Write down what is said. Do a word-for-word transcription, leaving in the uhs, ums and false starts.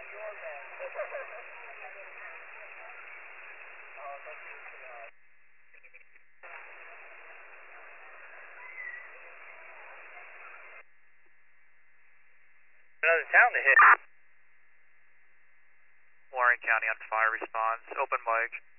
Another town to hit. Warren County on fire response. Open mic.